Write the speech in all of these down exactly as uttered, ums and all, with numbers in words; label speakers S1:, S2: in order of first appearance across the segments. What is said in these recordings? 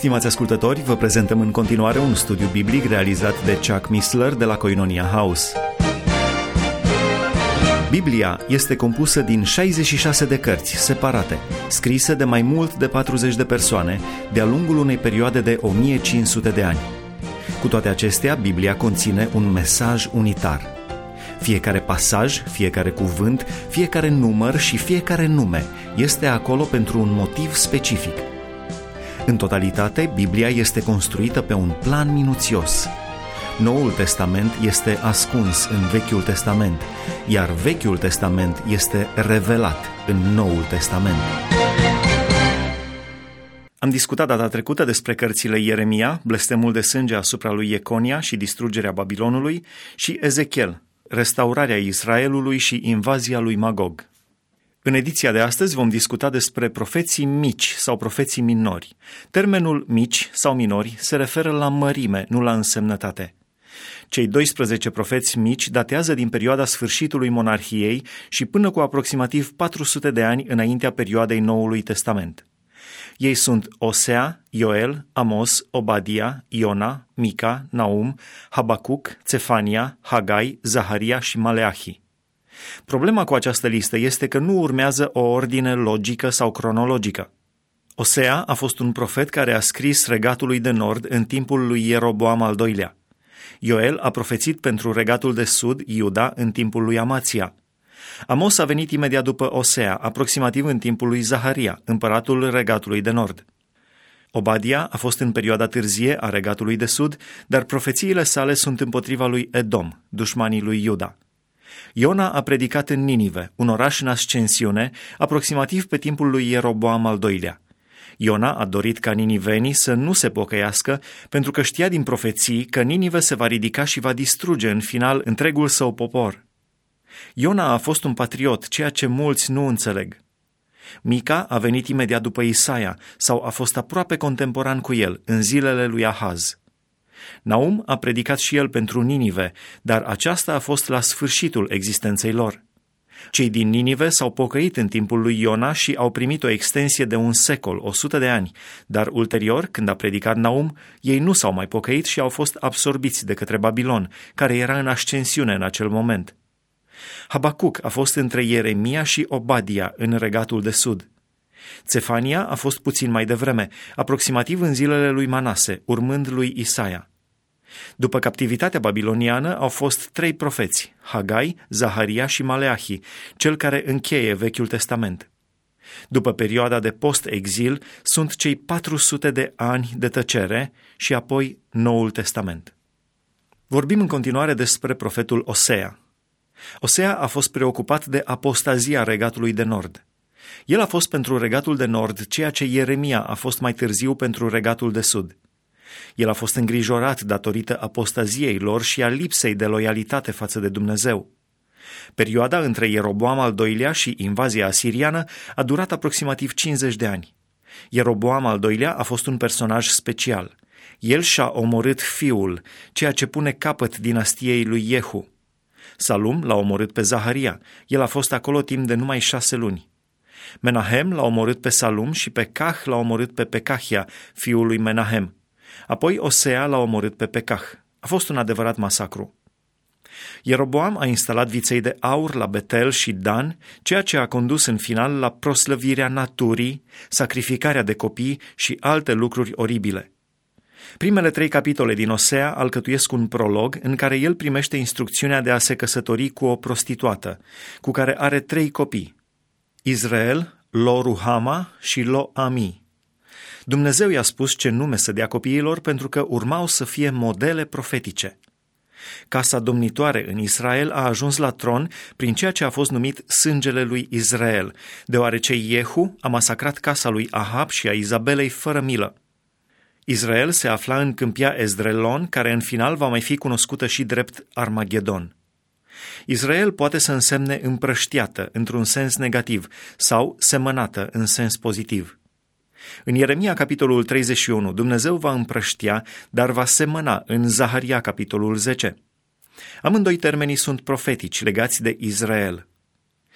S1: Stimați ascultători, vă prezentăm în continuare un studiu biblic realizat de Chuck Missler de la Koinonia House. Biblia este compusă din șaizeci și șase de cărți separate, scrise de mai mult de patruzeci de persoane, de-a lungul unei perioade de o mie cinci sute de ani. Cu toate acestea, Biblia conține un mesaj unitar. Fiecare pasaj, fiecare cuvânt, fiecare număr și fiecare nume este acolo pentru un motiv specific. În totalitate, Biblia este construită pe un plan minuțios. Noul Testament este ascuns în Vechiul Testament, iar Vechiul Testament este revelat în Noul Testament. Am discutat data trecută despre cărțile Ieremia, blestemul de sânge asupra lui Ieconia și distrugerea Babilonului, și Ezechiel, restaurarea Israelului și invazia lui Magog. În ediția de astăzi vom discuta despre profeții mici sau profeții minori. Termenul mici sau minori se referă la mărime, nu la însemnătate. Cei doisprezece profeți mici datează din perioada sfârșitului monarhiei și până cu aproximativ patru sute de ani înaintea perioadei Noului Testament. Ei sunt Osea, Ioel, Amos, Obadia, Iona, Mica, Naum, Habacuc, Țefania, Hagai, Zaharia și Maleahi. Problema cu această listă este că nu urmează o ordine logică sau cronologică. Osea a fost un profet care a scris regatului de nord în timpul lui Ieroboam al doilea. Ioel a profețit pentru regatul de sud, Iuda, în timpul lui Amația. Amos a venit imediat după Osea, aproximativ în timpul lui Zaharia, împăratul regatului de nord. Obadia a fost în perioada târzie a regatului de sud, dar profețiile sale sunt împotriva lui Edom, dușmanii lui Iuda. Iona a predicat în Ninive, un oraș în ascensiune, aproximativ pe timpul lui Ieroboam al doilea. Iona a dorit ca ninivenii să nu se pocăiască, pentru că știa din profeții că Ninive se va ridica și va distruge în final întregul său popor. Iona a fost un patriot, ceea ce mulți nu înțeleg. Mica a venit imediat după Isaia sau a fost aproape contemporan cu el, în zilele lui Ahaz. Naum a predicat și el pentru Ninive, dar aceasta a fost la sfârșitul existenței lor. Cei din Ninive s-au pocăit în timpul lui Iona și au primit o extensie de un secol, o sută de ani, dar ulterior, când a predicat Naum, ei nu s-au mai pocăit și au fost absorbiți de către Babilon, care era în ascensiune în acel moment. Habacuc a fost între Ieremia și Obadia în regatul de sud. Țefania a fost puțin mai devreme, aproximativ în zilele lui Manase, urmând lui Isaia. După captivitatea babiloniană au fost trei profeți, Hagai, Zaharia și Maleahi, cel care încheie Vechiul Testament. După perioada de post-exil sunt cei patru sute de ani de tăcere și apoi Noul Testament. Vorbim în continuare despre profetul Osea. Osea a fost preocupat de apostazia regatului de nord. El a fost pentru regatul de nord ceea ce Ieremia a fost mai târziu pentru regatul de sud. El a fost îngrijorat datorită apostaziei lor și a lipsei de loialitate față de Dumnezeu. Perioada între Ieroboam al doilea și invazia asiriană a durat aproximativ cincizeci de ani. Ieroboam al doilea a fost un personaj special. El și-a omorât fiul, ceea ce pune capăt dinastiei lui Jehu. Salum l-a omorât pe Zaharia. El a fost acolo timp de numai șase luni. Menahem l-a omorât pe Salum și pe Cah l-a omorât pe Pecahia, fiul lui Menahem. Apoi Osea l-a omorât pe Pecah. A fost un adevărat masacru. Ieroboam a instalat viței de aur la Betel și Dan, ceea ce a condus în final la proslăvirea naturii, sacrificarea de copii și alte lucruri oribile. Primele trei capitole din Osea alcătuiesc un prolog în care el primește instrucțiunea de a se căsători cu o prostituată, cu care are trei copii, Israel, Lo-Ruhama și Lo-Ami. Dumnezeu i-a spus ce nume să dea copiilor pentru că urmau să fie modele profetice. Casa domnitoare în Israel a ajuns la tron prin ceea ce a fost numit sângele lui Israel, deoarece Jehu a masacrat casa lui Ahab și a Izabelei fără milă. Israel se afla în câmpia Ezdrelon, care în final va mai fi cunoscută și drept Armagedon. Israel poate să însemne împrăștiată într-un sens negativ sau semănată în sens pozitiv. În Ieremia, capitolul treizeci și unu, Dumnezeu va împrăștia, dar va semăna în Zaharia, capitolul zece. Amândoi termenii sunt profetici legați de Israel.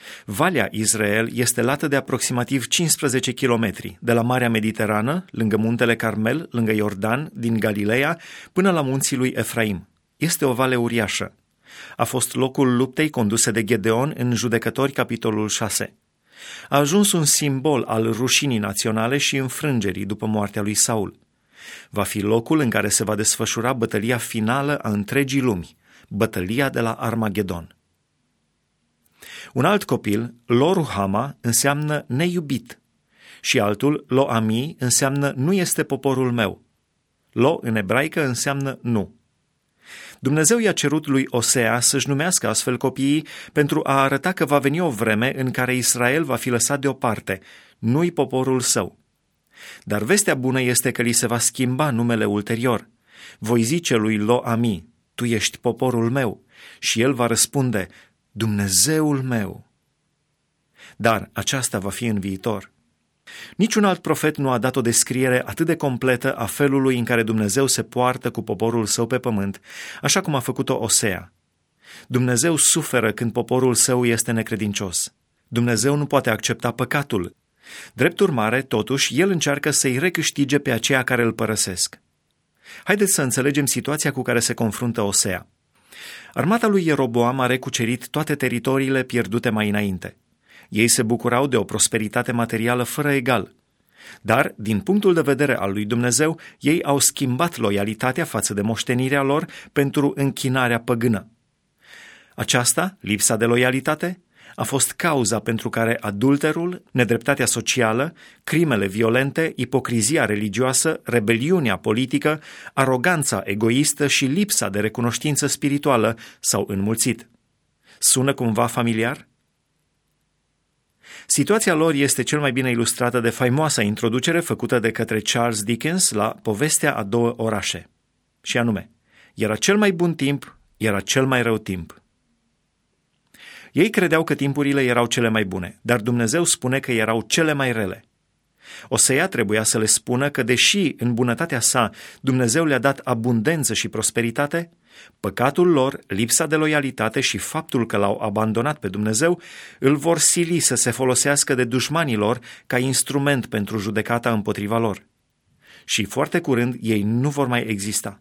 S1: Valea Israel este lată de aproximativ cincisprezece kilometri, de la Marea Mediterană, lângă muntele Carmel, lângă Iordan, din Galileea, până la munții lui Efraim. Este o vale uriașă. A fost locul luptei conduse de Gedeon în Judecători, capitolul șase. A ajuns un simbol al rușinii naționale și înfrângerii după moartea lui Saul. Va fi locul în care se va desfășura bătălia finală a întregii lumi, bătălia de la Armagedon. Un alt copil, Lo-ruhama, înseamnă neiubit și altul, Lo-ami, înseamnă nu este poporul meu. Lo în ebraică înseamnă nu. Dumnezeu i-a cerut lui Osea să-și numească astfel copiii pentru a arăta că va veni o vreme în care Israel va fi lăsat deoparte, nu-i poporul său. Dar vestea bună este că li se va schimba numele ulterior. Voi zice lui Lo-ami, tu ești poporul meu, și el va răspunde, Dumnezeul meu. Dar aceasta va fi în viitor. Niciun alt profet nu a dat o descriere atât de completă a felului în care Dumnezeu se poartă cu poporul său pe pământ, așa cum a făcut-o Osea. Dumnezeu suferă când poporul său este necredincios. Dumnezeu nu poate accepta păcatul. Drept urmare, totuși, el încearcă să-i recâștige pe aceia care îl părăsesc. Haideți să înțelegem situația cu care se confruntă Osea. Armata lui Ieroboam a recucerit toate teritoriile pierdute mai înainte. Ei se bucurau de o prosperitate materială fără egal. Dar, din punctul de vedere al lui Dumnezeu, ei au schimbat loialitatea față de moștenirea lor pentru închinarea păgână. Aceasta, lipsa de loialitate, a fost cauza pentru care adulterul, nedreptatea socială, crimele violente, ipocrizia religioasă, rebeliunea politică, aroganța egoistă și lipsa de recunoștință spirituală s-au înmulțit. Sună cumva familiar? Situația lor este cel mai bine ilustrată de faimoasa introducere făcută de către Charles Dickens la Povestea a două orașe. Și anume, era cel mai bun timp, era cel mai rău timp. Ei credeau că timpurile erau cele mai bune, dar Dumnezeu spune că erau cele mai rele. Osea trebuia să le spună că deși în bunătatea sa Dumnezeu le-a dat abundență și prosperitate, păcatul lor, lipsa de loialitate și faptul că l-au abandonat pe Dumnezeu îl vor sili să se folosească de dușmanii lor ca instrument pentru judecata împotriva lor. Și foarte curând ei nu vor mai exista.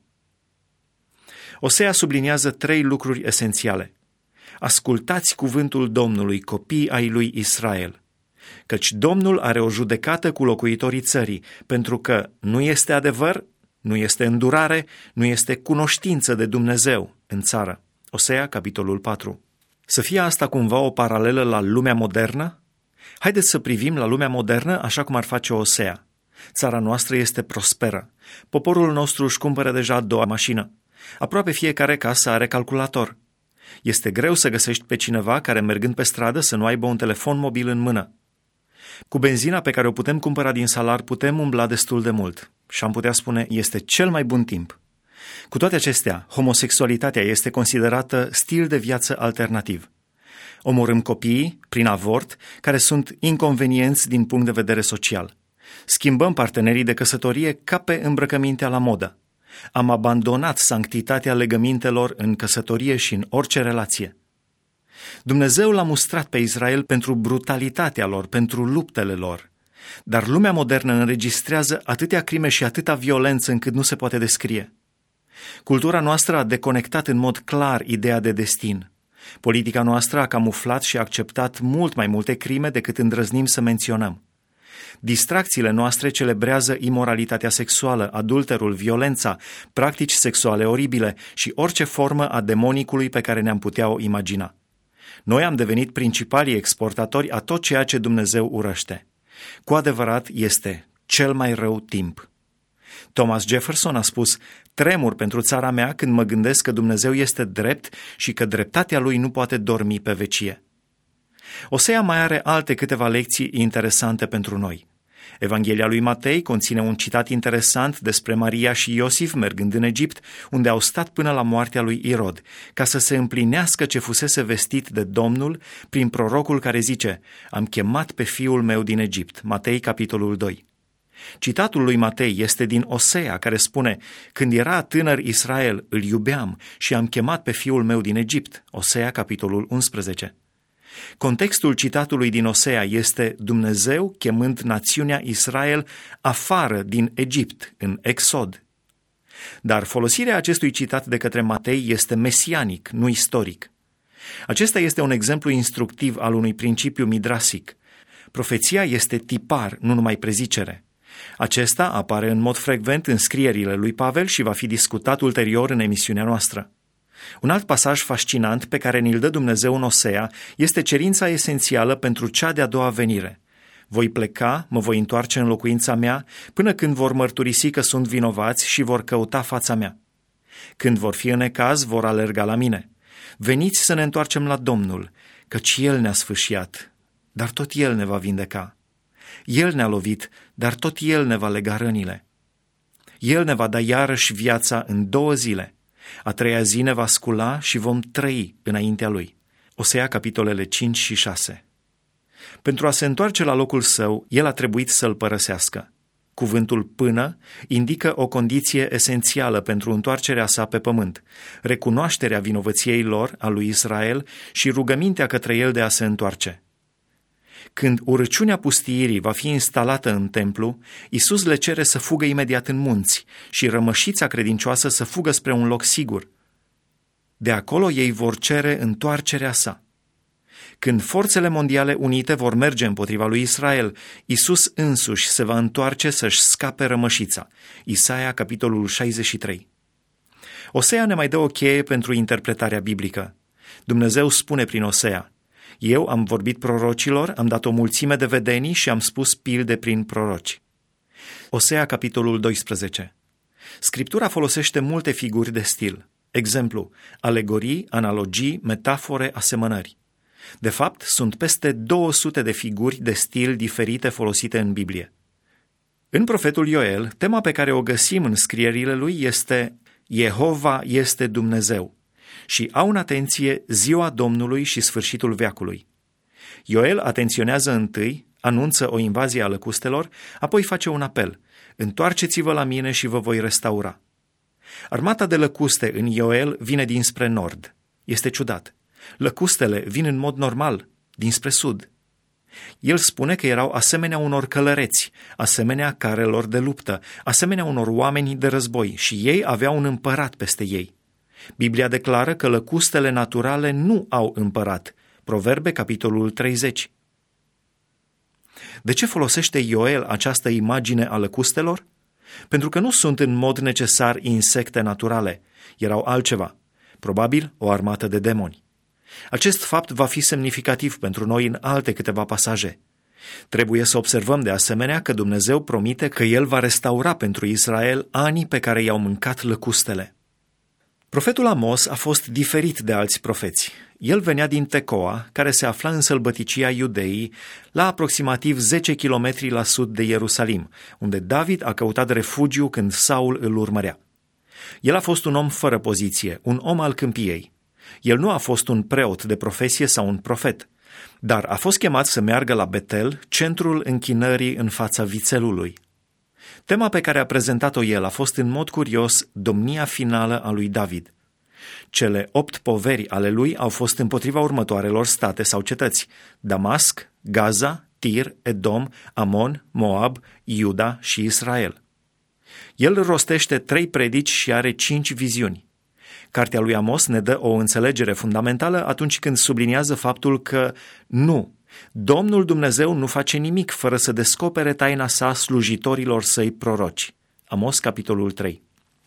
S1: Osea subliniază trei lucruri esențiale. Ascultați cuvântul Domnului, copii ai lui Israel, căci Domnul are o judecată cu locuitorii țării, pentru că nu este adevăr, nu este îndurare, nu este cunoștință de Dumnezeu în țară. Osea, capitolul patru. Să fie asta cumva o paralelă la lumea modernă? Haideți să privim la lumea modernă așa cum ar face Osea. Țara noastră este prosperă. Poporul nostru își cumpără deja a doua mașină. Aproape fiecare casă are calculator. Este greu să găsești pe cineva care, mergând pe stradă, să nu aibă un telefon mobil în mână. Cu benzina pe care o putem cumpăra din salar putem umbla destul de mult și am putea spune este cel mai bun timp. Cu toate acestea, homosexualitatea este considerată stil de viață alternativ. Omorâm copiii prin avort care sunt inconvenienți din punct de vedere social. Schimbăm partenerii de căsătorie ca pe îmbrăcămintea la modă. Am abandonat sanctitatea legămintelor în căsătorie și în orice relație. Dumnezeu l-a mustrat pe Israel pentru brutalitatea lor, pentru luptele lor. Dar lumea modernă înregistrează atâtea crime și atâta violență încât nu se poate descrie. Cultura noastră a deconectat în mod clar ideea de destin. Politica noastră a camuflat și a acceptat mult mai multe crime decât îndrăznim să menționăm. Distracțiile noastre celebrează imoralitatea sexuală, adulterul, violența, practici sexuale oribile și orice formă a demonicului pe care ne-am putea o imagina. Noi am devenit principalii exportatori a tot ceea ce Dumnezeu urăște. Cu adevărat este cel mai rău timp. Thomas Jefferson a spus, tremur pentru țara mea când mă gândesc că Dumnezeu este drept și că dreptatea lui nu poate dormi pe vecie. Osea mai are alte câteva lecții interesante pentru noi. Evanghelia lui Matei conține un citat interesant despre Maria și Iosif mergând în Egipt, unde au stat până la moartea lui Irod, ca să se împlinească ce fusese vestit de Domnul prin prorocul care zice, am chemat pe fiul meu din Egipt, Matei capitolul doi. Citatul lui Matei este din Osea, care spune, când era tânăr Israel, îl iubeam și am chemat pe fiul meu din Egipt, Osea capitolul unsprezece. Contextul citatului din Osea este Dumnezeu chemând națiunea Israel afară din Egipt, în Exod. Dar folosirea acestui citat de către Matei este mesianic, nu istoric. Acesta este un exemplu instructiv al unui principiu midrasic. Profeția este tipar, nu numai prezicere. Acesta apare în mod frecvent în scrierile lui Pavel și va fi discutat ulterior în emisiunea noastră. Un alt pasaj fascinant pe care ni-l dă Dumnezeu în Osea este cerința esențială pentru cea de-a doua venire. Voi pleca, mă voi întoarce în locuința mea, până când vor mărturisi că sunt vinovați și vor căuta fața mea. Când vor fi în necaz, vor alerga la mine. Veniți să ne întoarcem la Domnul, căci El ne-a sfâșiat, dar tot El ne va vindeca. El ne-a lovit, dar tot El ne va lega rănile. El ne va da iarăși viața în două zile. A treia zi ne va scula și vom trăi înaintea Lui. Osea, capitolele cinci și șase. Pentru a se întoarce la locul său, El a trebuit să-l părăsească. Cuvântul până indică o condiție esențială pentru întoarcerea sa pe pământ, recunoașterea vinovăției lor, a lui Israel, și rugămintea către el de a se întoarce. Când urăciunea pustiirii va fi instalată în templu, Iisus le cere să fugă imediat în munți și rămășița credincioasă să fugă spre un loc sigur. De acolo ei vor cere întoarcerea sa. Când forțele mondiale unite vor merge împotriva lui Israel, Iisus însuși se va întoarce să-și scape rămășița. Isaia, capitolul șaizeci și trei. Osea ne mai dă o cheie pentru interpretarea biblică. Dumnezeu spune prin Osea: Eu am vorbit prorocilor, am dat o mulțime de vedenii și am spus pilde prin proroci. Osea, capitolul doisprezece. Scriptura folosește multe figuri de stil. Exemplu, alegorii, analogii, metafore, asemănări. De fapt, sunt peste două sute de figuri de stil diferite folosite în Biblie. În profetul Ioel, tema pe care o găsim în scrierile lui este Jehova este Dumnezeu și au în atenție ziua Domnului și sfârșitul veacului. Ioel atenționează întâi, anunță o invazie a lăcustelor, apoi face un apel: întoarceți-vă la mine și vă voi restaura. Armata de lăcuste în Ioel vine dinspre nord. Este ciudat. Lăcustele vin în mod normal, dinspre sud. El spune că erau asemenea unor călăreți, asemenea carelor de luptă, asemenea unor oameni de război și ei aveau un împărat peste ei. Biblia declară că lăcustele naturale nu au împărat. Proverbe, capitolul treizeci. De ce folosește Ioel această imagine a lăcustelor? Pentru că nu sunt în mod necesar insecte naturale, erau altceva, probabil o armată de demoni. Acest fapt va fi semnificativ pentru noi în alte câteva pasaje. Trebuie să observăm de asemenea că Dumnezeu promite că El va restaura pentru Israel anii pe care i-au mâncat lăcustele. Profetul Amos a fost diferit de alți profeți. El venea din Tecoa, care se afla în sălbăticia Iudeii, la aproximativ zece kilometri la sud de Ierusalim, unde David a căutat refugiu când Saul îl urmărea. El a fost un om fără poziție, un om al câmpiei. El nu a fost un preot de profesie sau un profet, dar a fost chemat să meargă la Betel, centrul închinării în fața vițelului. Tema pe care a prezentat-o el a fost în mod curios domnia finală a lui David. Cele opt poveri ale lui au fost împotriva următoarelor state sau cetăți: Damasc, Gaza, Tir, Edom, Amon, Moab, Iuda și Israel. El rostește trei predici și are cinci viziuni. Cartea lui Amos ne dă o înțelegere fundamentală atunci când subliniază faptul că nu, Domnul Dumnezeu nu face nimic fără să descopere taina sa slujitorilor săi proroci. Amos, capitolul trei.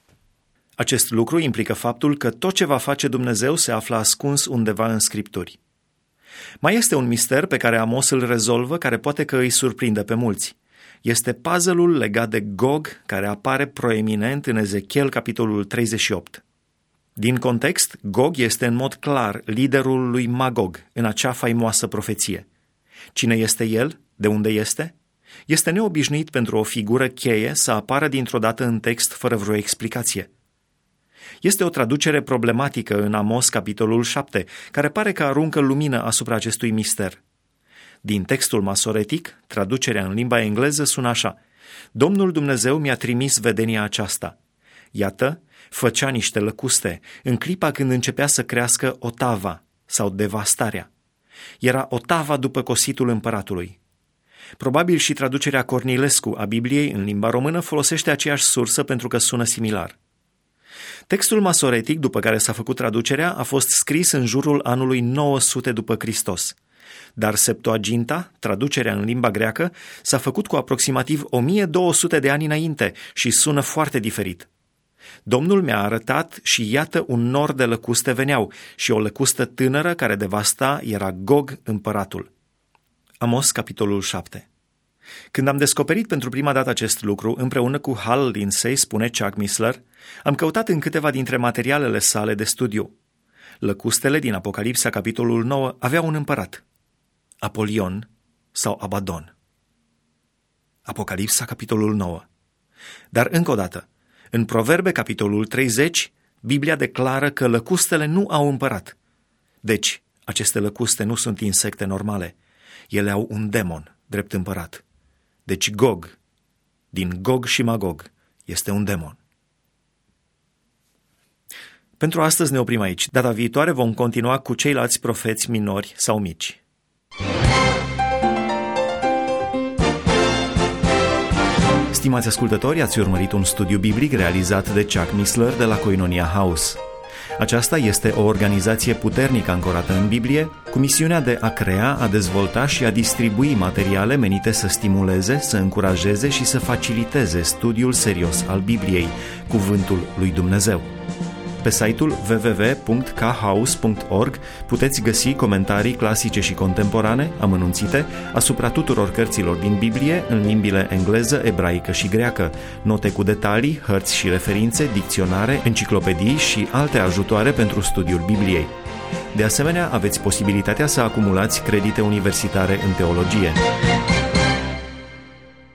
S1: Acest lucru implică faptul că tot ce va face Dumnezeu se află ascuns undeva în Scripturi. Mai este un mister pe care Amos îl rezolvă, care poate că îi surprinde pe mulți. Este puzzle-ul legat de Gog, care apare proeminent în Ezechiel, capitolul treizeci și opt. Din context, Gog este în mod clar liderul lui Magog în acea faimoasă profeție. Cine este el? De unde este? Este neobișnuit pentru o figură cheie să apară dintr-o dată în text fără vreo explicație. Este o traducere problematică în Amos, capitolul șapte, care pare că aruncă lumină asupra acestui mister. Din textul masoretic, traducerea în limba engleză sună așa: Domnul Dumnezeu mi-a trimis vedenia aceasta. Iată, făcea niște lăcuste în clipa când începea să crească otava sau devastarea. Era o tavă după cositul împăratului. Probabil și traducerea Cornilescu a Bibliei în limba română folosește aceeași sursă pentru că sună similar. Textul masoretic după care s-a făcut traducerea a fost scris în jurul anului nouă sute după Hristos, dar Septuaginta, traducerea în limba greacă, s-a făcut cu aproximativ o mie două sute de ani înainte și sună foarte diferit. Domnul mi-a arătat și iată un nor de lăcuste veneau și o lăcustă tânără care devasta era Gog împăratul. Amos, capitolul șapte. Când am descoperit pentru prima dată acest lucru, împreună cu Hal Lindsey, spune Chuck Missler, am căutat în câteva dintre materialele sale de studiu. Lăcustele din Apocalipsa, capitolul nouă, aveau un împărat, Apolion sau Abadon. Apocalipsa, capitolul nouă. Dar încă o dată, în Proverbe, capitolul treizeci, Biblia declară că lăcustele nu au împărat. Deci, aceste lăcuste nu sunt insecte normale. Ele au un demon, drept împărat. Deci Gog, din Gog și Magog, este un demon. Pentru astăzi ne oprim aici. Data viitoare vom continua cu ceilalți profeți minori sau mici. Stimați ascultători, ați urmărit un studiu biblic realizat de Chuck Missler de la Koinonia House. Aceasta este o organizație puternic ancorată în Biblie, cu misiunea de a crea, a dezvolta și a distribui materiale menite să stimuleze, să încurajeze și să faciliteze studiul serios al Bibliei, cuvântul lui Dumnezeu. Pe site-ul w w w punct k house punct org puteți găsi comentarii clasice și contemporane, amănunțite, asupra tuturor cărților din Biblie în limbile engleză, ebraică și greacă, note cu detalii, hărți și referințe, dicționare, enciclopedii și alte ajutoare pentru studiul Bibliei. De asemenea, aveți posibilitatea să acumulați credite universitare în teologie.